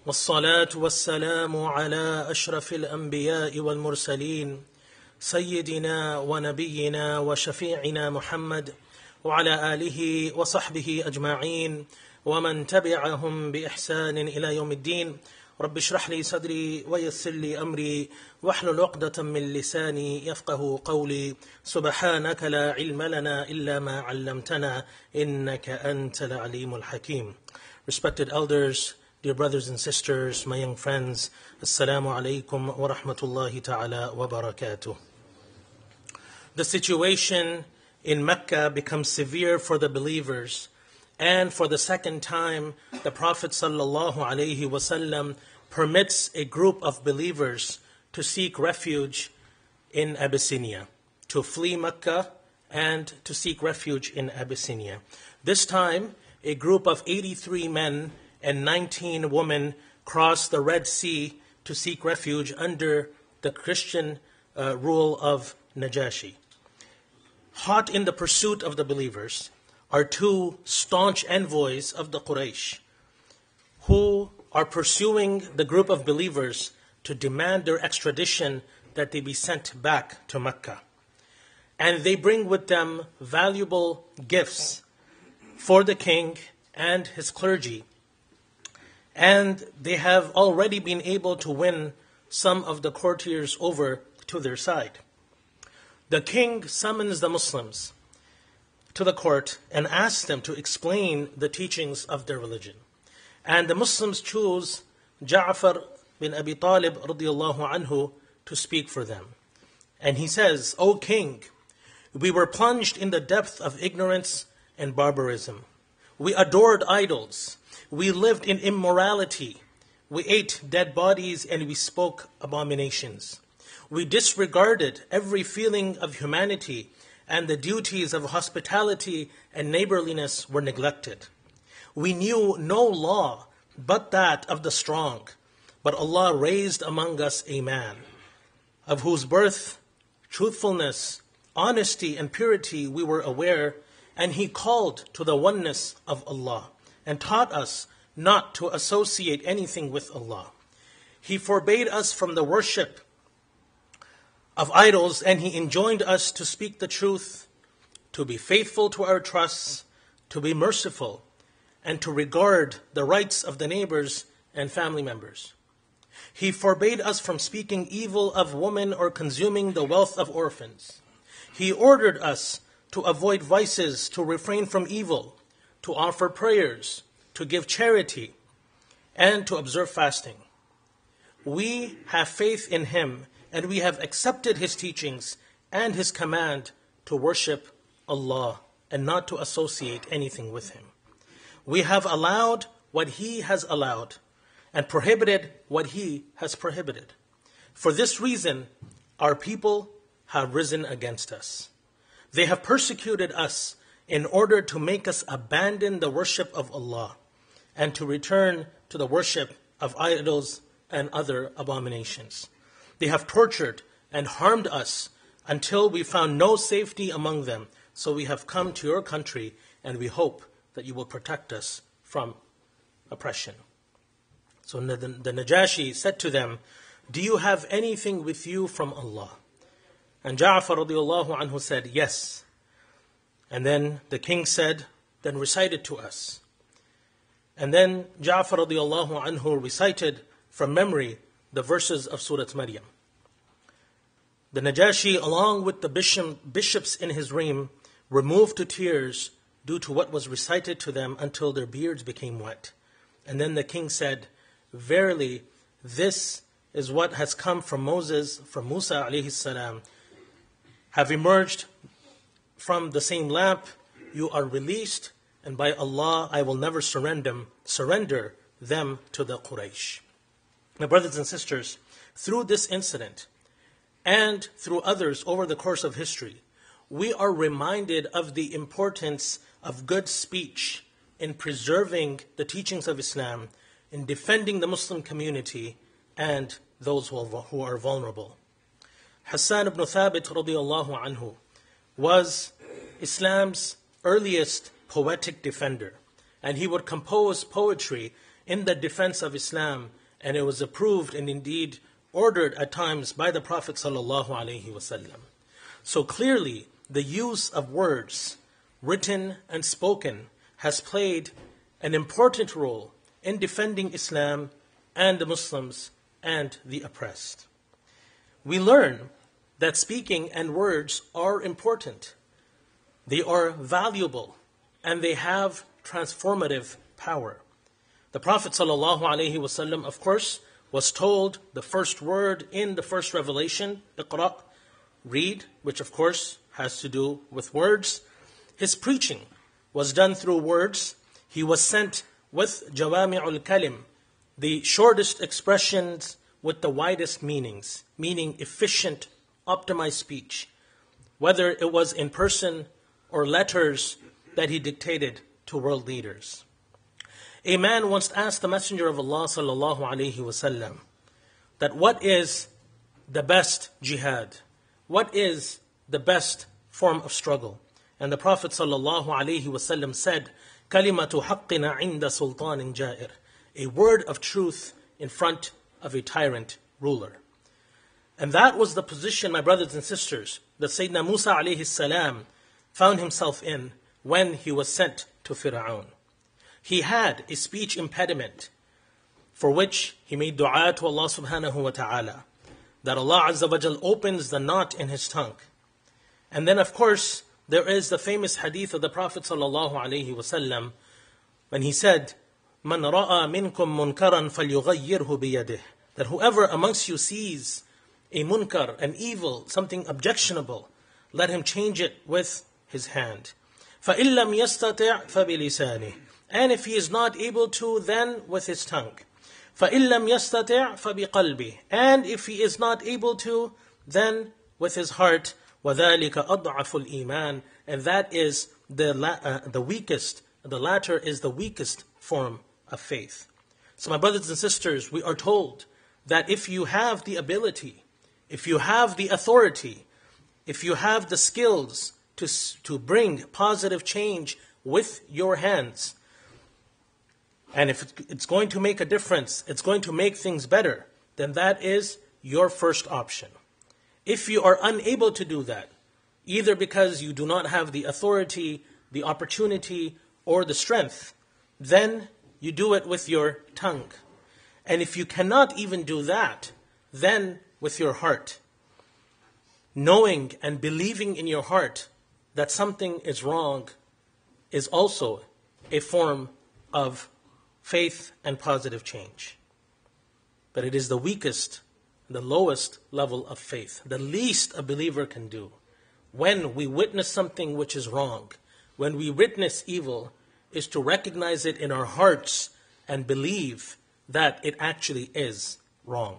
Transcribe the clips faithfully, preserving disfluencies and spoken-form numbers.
والصلاة والسلام على أشرف الأنبياء والمرسلين سيدنا ونبينا وشفيعنا محمد وعلى آله وصحبه أجمعين ومن تبعهم بإحسان إلى يوم الدين. رب اشرح لي صدري ويسر لي أمري واحلل عقدة من لساني يفقه قولي. سبحانك لا علم لنا إلا ما علمتنا إنك أنت العليم الحكيم. Respected elders, dear brothers and sisters, my young friends, Assalamu alaikum wa rahmatullahi ta'ala wa barakatuh. The situation in Mecca becomes severe for the believers, and for the second time, the Prophet sallallahu alaihi wasallam permits a group of believers to seek refuge in Abyssinia, to flee Mecca and to seek refuge in Abyssinia. This time, a group of eighty-three men and nineteen women crossed the Red Sea to seek refuge under the Christian uh, rule of Najashi. Hot in the pursuit of the believers are two staunch envoys of the Quraysh who are pursuing the group of believers to demand their extradition, that they be sent back to Mecca. And they bring with them valuable gifts for the king and his clergy. And they have already been able to win some of the courtiers over to their side. The king summons the Muslims to the court and asks them to explain the teachings of their religion. And the Muslims choose Ja'far bin Abi Talib radiallahu anhu to speak for them. And he says, "O king, we were plunged in the depth of ignorance and barbarism. We adored idols. We lived in immorality. We ate dead bodies and we spoke abominations. We disregarded every feeling of humanity, and the duties of hospitality and neighborliness were neglected. We knew no law but that of the strong, but Allah raised among us a man, of whose birth, truthfulness, honesty, and purity we were aware, and he called to the oneness of Allah, and taught us not to associate anything with Allah. He forbade us from the worship of idols, and he enjoined us to speak the truth, to be faithful to our trusts, to be merciful, and to regard the rights of the neighbors and family members. He forbade us from speaking evil of women or consuming the wealth of orphans. He ordered us to avoid vices, to refrain from evil, to offer prayers, to give charity, and to observe fasting. We have faith in him, and we have accepted his teachings and his command to worship Allah and not to associate anything with him. We have allowed what he has allowed and prohibited what he has prohibited. For this reason, our people have risen against us. They have persecuted us in order to make us abandon the worship of Allah and to return to the worship of idols and other abominations. They have tortured and harmed us until we found no safety among them. So we have come to your country, and we hope that you will protect us from oppression." So the, the Najashi said to them, "Do you have anything with you from Allah?" And Ja'far radiallahu anhu said, "Yes." And then the king said, "Then recite it to us." And then Ja'far radiallahu anhu recited from memory the verses of Surah Maryam. The Najashi, along with the bishop, bishops in his reign, were moved to tears due to what was recited to them until their beards became wet. And then the king said, "Verily, this is what has come from Moses, from Musa alayhi salam, have emerged from the same lamp. You are released, and by Allah, I will never surrender, surrender them to the Quraysh." My brothers and sisters, through this incident and through others over the course of history, we are reminded of the importance of good speech in preserving the teachings of Islam, in defending the Muslim community and those who are vulnerable. Hassan ibn Thabit radiallahu anhu was Islam's earliest poetic defender, and he would compose poetry in the defense of Islam, and it was approved and indeed ordered at times by the Prophet sallallahu alaihi wasallam. So clearly, the use of words, written and spoken, has played an important role in defending Islam and the Muslims and the oppressed. We learn that speaking and words are important. They are valuable and they have transformative power. The Prophet ﷺ, of course, was told the first word in the first revelation, Iqra, read, which of course has to do with words. His preaching was done through words. He was sent with Jawami'ul Kalim, the shortest expressions with the widest meanings, meaning efficient, optimized speech, whether it was in person or letters that he dictated to world leaders. A man once asked the Messenger of Allah sallallahu alaihi wasallam that what is the best jihad? What is the best form of struggle? And the Prophet sallallahu alaihi wasallam said, "Kalimatu haqqina inda sultanin ja'ir," a word of truth in front of a tyrant ruler. And that was the position, my brothers and sisters, that Sayyidina Musa alayhi salam found himself in when he was sent to Fir'aun. He had a speech impediment for which he made dua to Allah subhanahu wa ta'ala, that Allah Azza wa Jal opens the knot in his tongue. And then of course, there is the famous hadith of the Prophet sallallahu alaihi wasallam when he said, "Man ra'a minkum munkaran falyughayyirhu biyadih," that whoever amongst you sees a munkar, an evil, something objectionable, let him change it with his hand. فَإِن لَّمْ يَسْتَطِعْ فَبِلِسَانِهِ, and if he is not able to, then with his tongue. فَإِن لَّمْ يَسْتَطِعْ فَبِقَلْبِهِ, and if he is not able to, then with his heart. وَذَلِكَ أَضْعَفُ الْإِيمَانِ, and that is the la- uh, the weakest, the latter is the weakest form of faith. So my brothers and sisters, we are told that if you have the ability, if you have the authority, if you have the skills to, to bring positive change with your hands, and if it's going to make a difference, it's going to make things better, then that is your first option. If you are unable to do that, either because you do not have the authority, the opportunity, or the strength, then you do it with your tongue. And if you cannot even do that, then with your heart. Knowing and believing in your heart that something is wrong is also a form of faith and positive change. But it is the weakest, the lowest level of faith, the least a believer can do. When we witness something which is wrong, when we witness evil, is to recognize it in our hearts and believe that it actually is wrong.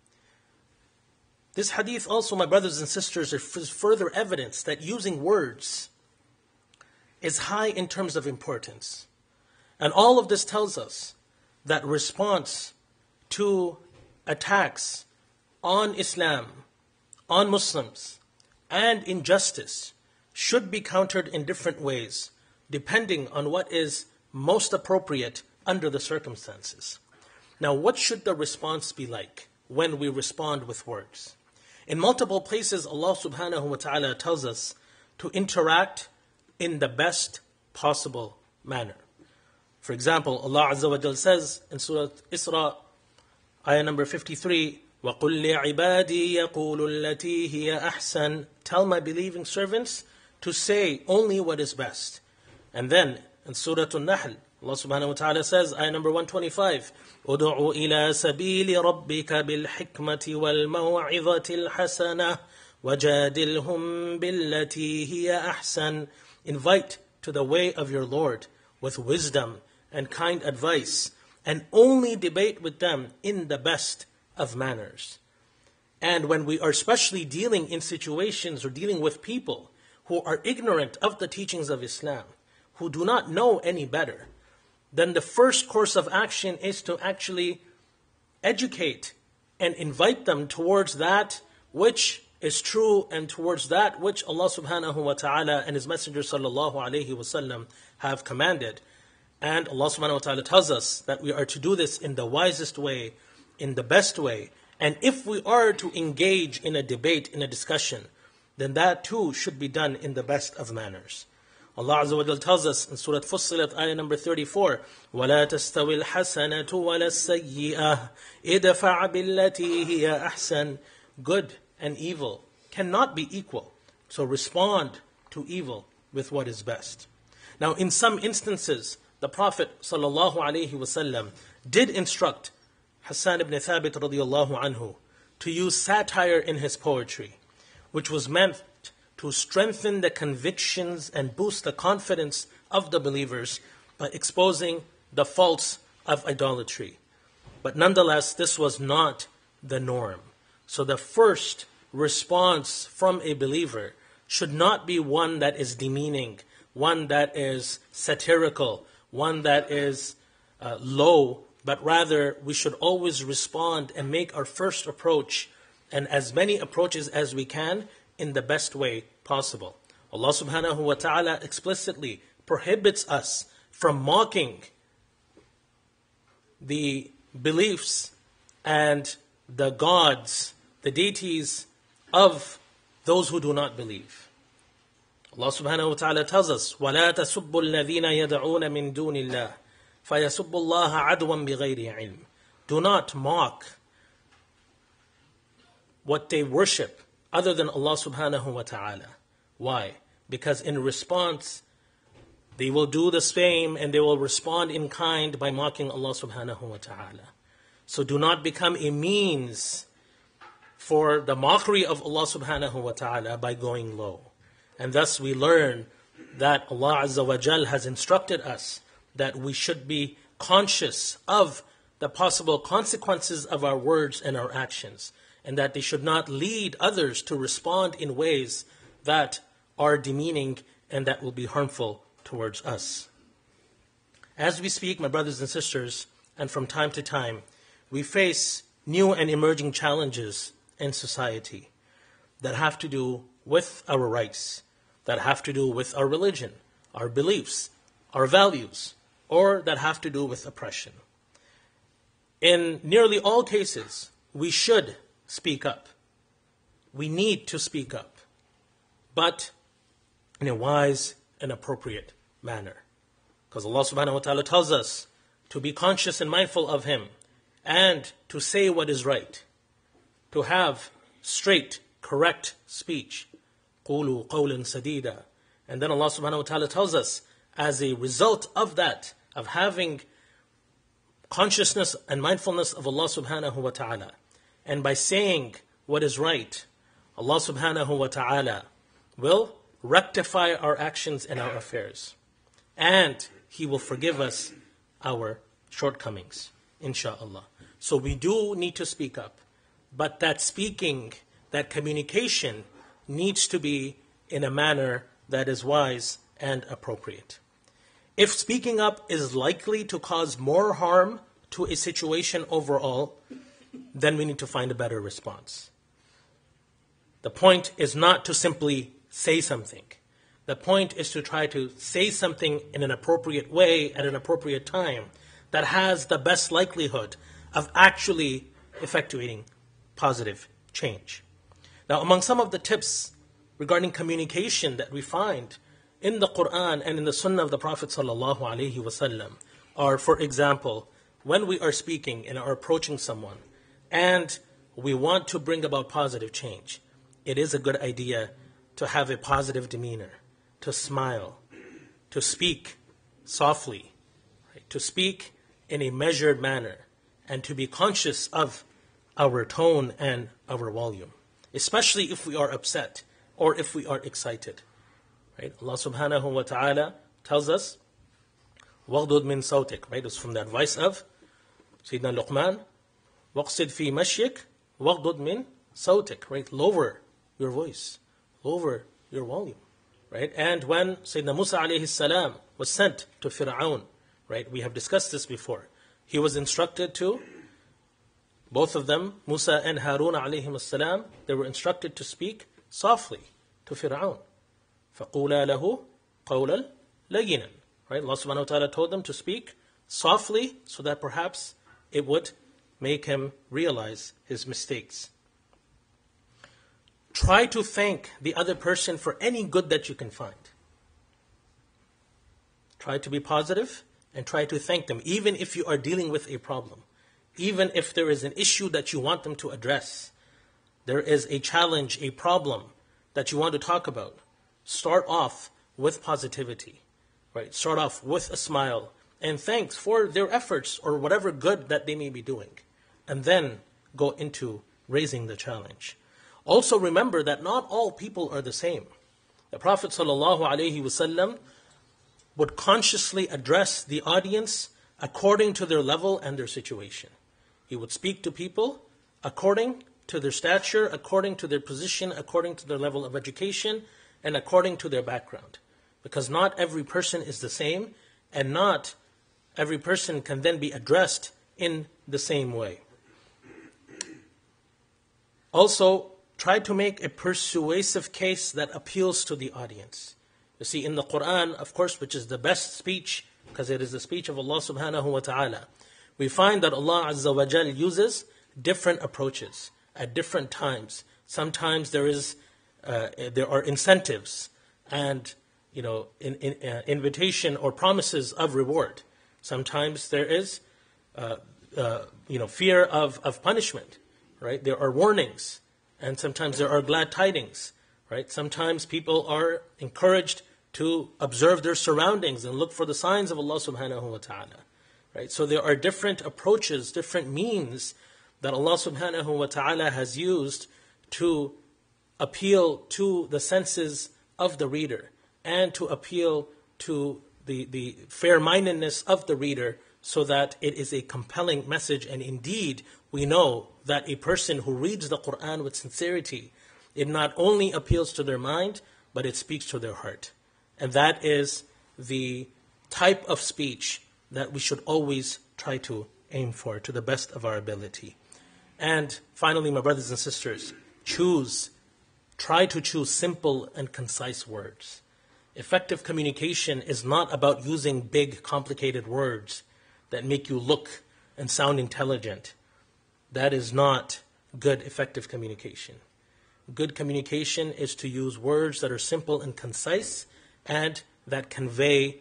This hadith also, my brothers and sisters, is further evidence that using words is high in terms of importance. And all of this tells us that response to attacks on Islam, on Muslims, and injustice should be countered in different ways, depending on what is most appropriate under the circumstances. Now, what should the response be like when we respond with words? In multiple places, Allah subhanahu wa ta'ala tells us to interact in the best possible manner. For example, Allah Azza wa Jal says in Surah Isra, ayah number fifty-three, وَقُلْ لِعِبَادِي يَقُولُ الَّتِي هِيَ أَحْسَنُ, tell my believing servants to say only what is best. And then in Surah An-Nahl, Allah subhanahu wa ta'ala says, ayah number one twenty-five, أُدْعُ إِلَى سَبِيلِ رَبِّكَ بِالْحِكْمَةِ وَالْمَوْعِظَةِ الْحَسَنَةِ وَجَادِلْهُمْ بِالَّتِي هِيَ أَحْسَنُ, invite to the way of your Lord with wisdom and kind advice, and only debate with them in the best of manners. And when we are especially dealing in situations or dealing with people who are ignorant of the teachings of Islam, who do not know any better, then the first course of action is to actually educate and invite them towards that which is true and towards that which Allah subhanahu wa ta'ala and His Messenger sallallahu alayhi wa sallam have commanded. And Allah subhanahu wa ta'ala tells us that we are to do this in the wisest way, in the best way. And if we are to engage in a debate, in a discussion, then that too should be done in the best of manners. Allah Azza wa Jal tells us in Surah Fussilat, ayah number thirty-four, وَلَا تَسْتَوِي الْحَسَنَةُ وَلَا السَّيِّئَةُ إِدْفَعْ بِالَّتِي هِيَ أَحْسَنُ. Good and evil cannot be equal. So respond to evil with what is best. Now, in some instances, the Prophet sallallahu alaihi wasallam did instruct Hassan ibn Thabit radiyallahu anhu to use satire in his poetry, which was meant to strengthen the convictions and boost the confidence of the believers by exposing the faults of idolatry. But nonetheless, this was not the norm. So the first response from a believer should not be one that is demeaning, one that is satirical, one that is uh, low, but rather we should always respond and make our first approach and as many approaches as we can in the best way possible. Allah subhanahu wa ta'ala explicitly prohibits us from mocking the beliefs and the gods, the deities of those who do not believe. Allah subhanahu wa ta'ala tells us, وَلَا تَسُبُّوا الَّذِينَ يَدْعُونَ مِن دُونِ اللَّهِ فَيَسُبُّوا اللَّهَ عَدْوًا بِغَيْرِ عِلْمٍ. Do not mock what they worship other than Allah subhanahu wa ta'ala. Why? Because in response, they will do the same and they will respond in kind by mocking Allah subhanahu wa ta'ala. So do not become a means for the mockery of Allah subhanahu wa ta'ala by going low. And thus we learn that Allah Azza wa Jal has instructed us that we should be conscious of the possible consequences of our words and our actions, and that they should not lead others to respond in ways that are demeaning and that will be harmful towards us. As we speak, my brothers and sisters, and from time to time, we face new and emerging challenges in society that have to do with our rights, that have to do with our religion, our beliefs, our values, or that have to do with oppression. In nearly all cases, we should speak up. We need to speak up, but in a wise and appropriate manner. Because Allah subhanahu wa ta'ala tells us to be conscious and mindful of Him and to say what is right, to have straight, correct speech. قُولُوا قَوْلًا سَدِيدًا. And then Allah subhanahu wa ta'ala tells us, as a result of that, of having consciousness and mindfulness of Allah subhanahu wa ta'ala, and by saying what is right, Allah subhanahu wa ta'ala will rectify our actions and our affairs. And He will forgive us our shortcomings, insha'Allah. So we do need to speak up. But that speaking, that communication needs to be in a manner that is wise and appropriate. If speaking up is likely to cause more harm to a situation overall, then we need to find a better response. The point is not to simply say something. The point is to try to say something in an appropriate way at an appropriate time that has the best likelihood of actually effectuating positive change. Now, among some of the tips regarding communication that we find in the Quran and in the Sunnah of the Prophet sallallahu alaihi wasallam are, for example, when we are speaking and are approaching someone and we want to bring about positive change, it is a good idea to have a positive demeanor, to smile, to speak softly, right? To speak in a measured manner, and to be conscious of our tone and our volume, especially if we are upset or if we are excited. Right? Allah subhanahu wa ta'ala tells us, وَغْضُضْ مِن صَوْتِكَ. Right? It's from the advice of Sayyidina Luqman, وَقْصِدْ فِي مَشْيِكَ وَغْضُضْ مِن صَوْتِكَ. Right? Lower your voice, lower your volume. Right? And when Sayyidina Musa alayhi salam was sent to Fir'aun, right? We have discussed this before. He was instructed to, both of them, Musa and Harun alayhim salam, they were instructed to speak softly to Fir'aun. فَقُولَا لَهُ قَوْلًا لَيِّنًا. Right? Allah subhanahu wa ta'ala told them to speak softly so that perhaps it would make him realize his mistakes. Try to thank the other person for any good that you can find. Try to be positive and try to thank them, even if you are dealing with a problem. Even if there is an issue that you want them to address. There is a challenge, a problem that you want to talk about. Start off with positivity. Right? Start off with a smile and thanks for their efforts or whatever good that they may be doing. And then go into raising the challenge. Also remember that not all people are the same. The Prophet ﷺ would consciously address the audience according to their level and their situation. He would speak to people according to their stature, according to their position, according to their level of education, and according to their background. Because not every person is the same, and not every person can then be addressed in the same way. Also, try to make a persuasive case that appeals to the audience. You see, in the Quran, of course, which is the best speech, because it is the speech of Allah subhanahu wa ta'ala, we find that Allah Azza wa Jal uses different approaches at different times. Sometimes there is, uh, there are incentives and, you know, in, in, uh, invitation or promises of reward. Sometimes there is, uh, uh, you know, fear of, of punishment, right? There are warnings, and sometimes there are glad tidings, right? Sometimes people are encouraged to observe their surroundings and look for the signs of Allah subhanahu wa ta'ala, right? So there are different approaches, different means that Allah subhanahu wa ta'ala has used to appeal to the senses of the reader and to appeal to the, the fair-mindedness of the reader so that it is a compelling message. And indeed, we know that a person who reads the Quran with sincerity, it not only appeals to their mind, but it speaks to their heart. And that is the type of speech that we should always try to aim for to the best of our ability. And finally, my brothers and sisters, choose, try to choose simple and concise words. Effective communication is not about using big, complicated words that make you look and sound intelligent. That is not good, effective communication. Good communication is to use words that are simple and concise and that convey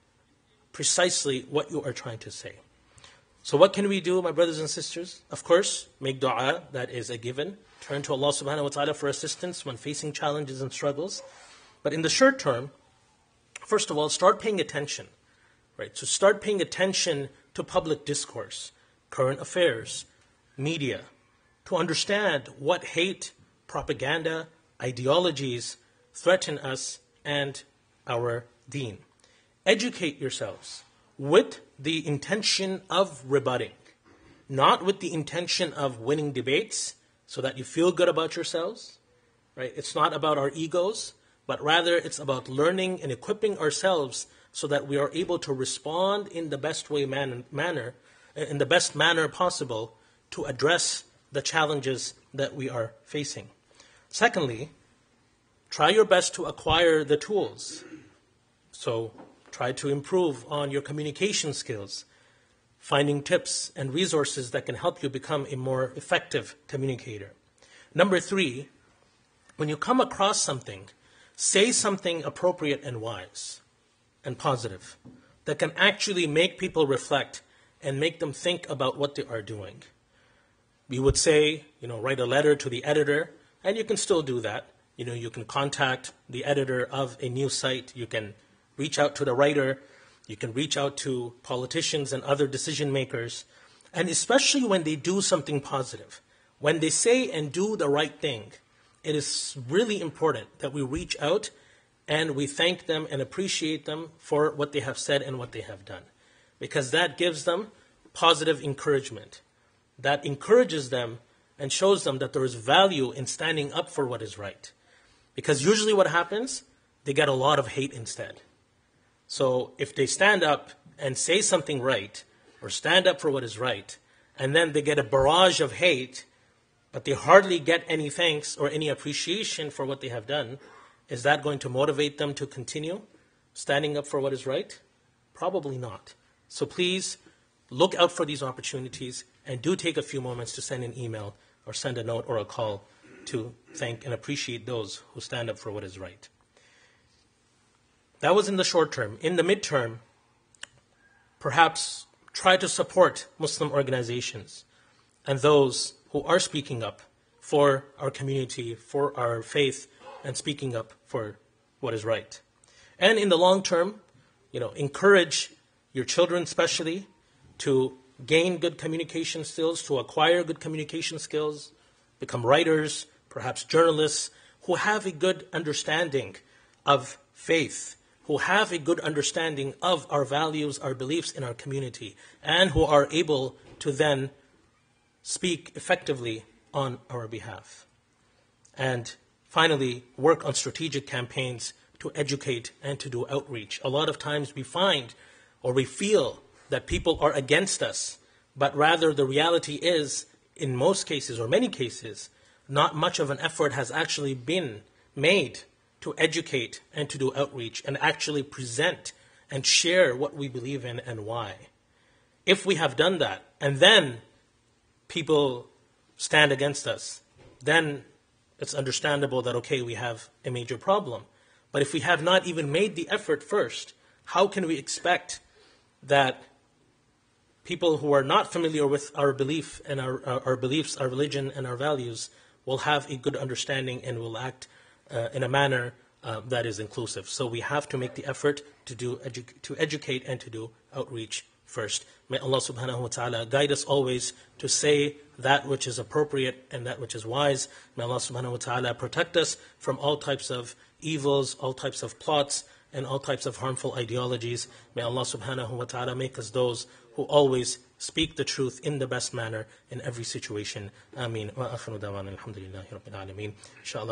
precisely what you are trying to say. So what can we do, my brothers and sisters? Of course, make dua, that is a given. Turn to Allah subhanahu wa ta'ala for assistance when facing challenges and struggles. But in the short term, first of all, start paying attention. Right? So start paying attention to public discourse, current affairs, media, to understand what hate, propaganda, ideologies threaten us and our deen. Educate yourselves with the intention of rebutting, not with the intention of winning debates so that you feel good about yourselves. Right? It's not about our egos, but rather it's about learning and equipping ourselves so that we are able to respond in the best way man- manner, in the best manner possible to address the challenges that we are facing. Secondly, try your best to acquire the tools. So try to improve on your communication skills, finding tips and resources that can help you become a more effective communicator. Number three, when you come across something, say something appropriate and wise and positive that can actually make people reflect and make them think about what they are doing. We would say, you know, write a letter to the editor, and you can still do that. You know, you can contact the editor of a news site, you can reach out to the writer, you can reach out to politicians and other decision makers, and especially when they do something positive, when they say and do the right thing, it is really important that we reach out and we thank them and appreciate them for what they have said and what they have done. Because that gives them positive encouragement. That encourages them and shows them that there is value in standing up for what is right. Because usually what happens, they get a lot of hate instead. So if they stand up and say something right, or stand up for what is right, and then they get a barrage of hate, but they hardly get any thanks or any appreciation for what they have done, is that going to motivate them to continue standing up for what is right? Probably not. So please look out for these opportunities and do take a few moments to send an email or send a note or a call to thank and appreciate those who stand up for what is right. That was in the short term. In the midterm, perhaps try to support Muslim organizations and those who are speaking up for our community, for our faith, and speaking up for what is right. And in the long term, you know, encourage your children especially to gain good communication skills, to acquire good communication skills, become writers, perhaps journalists, who have a good understanding of faith, who have a good understanding of our values, our beliefs in our community, and who are able to then speak effectively on our behalf. And finally, work on strategic campaigns to educate and to do outreach. A lot of times we find or we feel that people are against us, but rather the reality is, in most cases or many cases, not much of an effort has actually been made to educate and to do outreach and actually present and share what we believe in and why. If we have done that, and then people stand against us, then it's understandable that, okay, we have a major problem. But if we have not even made the effort first, how can we expect that people who are not familiar with our belief and our, our, our beliefs, our religion, and our values will have a good understanding and will act uh, in a manner uh, that is inclusive? So we have to make the effort to do edu- to educate and to do outreach first. May Allah subhanahu wa ta'ala guide us always to say that which is appropriate and that which is wise. May Allah subhanahu wa ta'ala protect us from all types of evils, all types of plots, and all types of harmful ideologies. May Allah subhanahu wa ta'ala make us those who always speak the truth in the best manner in every situation. Ameen. Wa akhiru dawana alhamdulillahi rabbil alameen. Inshallah.